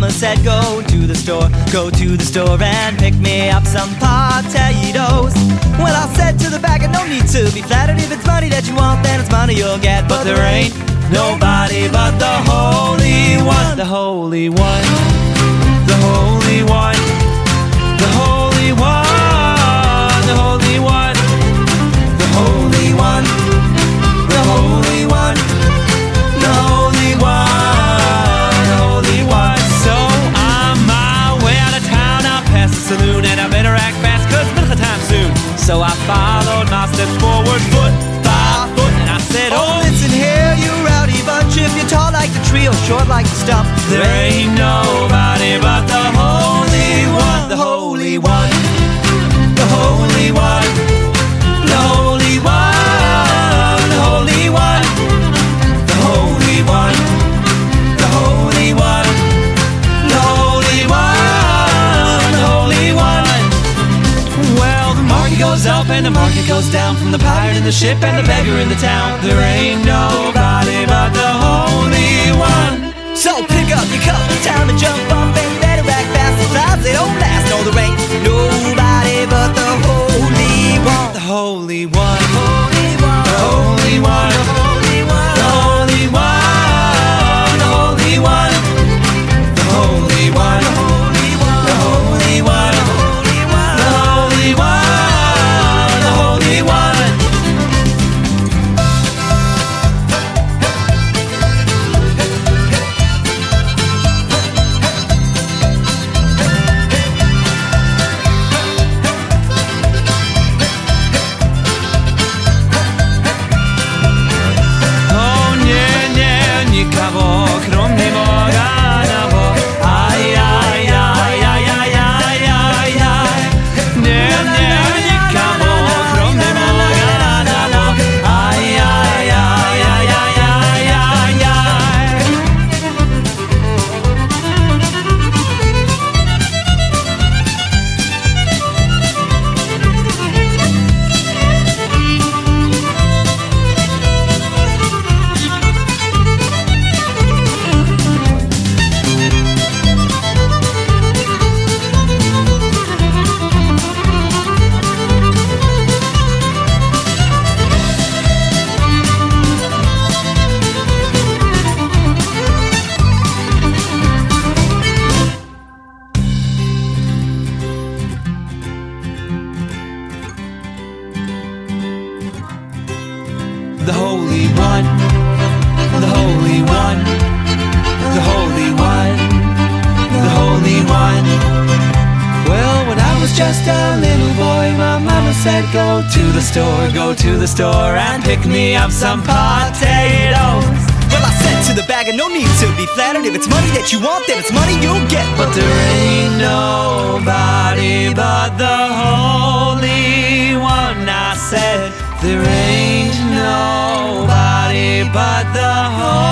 mama said go to the store and pick me up some potatoes. Well, I said to the bagger, no need to be flattered. If it's money that you want, then it's money you'll get. But there ain't nobody but the Holy One, the Holy One, the Holy One, the Holy One, the Holy One, the Holy One, the Holy One, the Holy One, the Holy One. So I'm my way out of town, I'll pass the saloon, and I better act fast, 'cause mincha time soon. So I followed my steps forward, foot by foot, and I said, oh, listen here, you rowdy bunch. If you're tall like the tree or short like the stump, there ain't nobody but the Holy One, the Holy One, the Holy One, the Holy One, the Holy One, the Holy One, the Holy One, the Holy One, the Holy One. Well, the market goes up and the market goes down, from the pirate in the ship and the beggar in the town. There ain't nobody but the Holy One. So pick up your cup, time to jump up and better act fast. The clouds, they don't last. No, there ain't nobody but the Holy One, the Holy One, the Holy One, the Holy One, the Holy One, the Holy One, the Holy One, the Holy One, the Holy One, the Holy One, the Holy One, the Holy One. The Holy One, the Holy One, the Holy One, the Holy One. Well, when I was just a little boy, my mama said go to the store and pick me up some potatoes. Well, I said to the bagger, no need to be flattered. If it's money that you want, then it's money you'll get. But there ain't nobody but the Holy One. I said, there ain't nobody but the Holy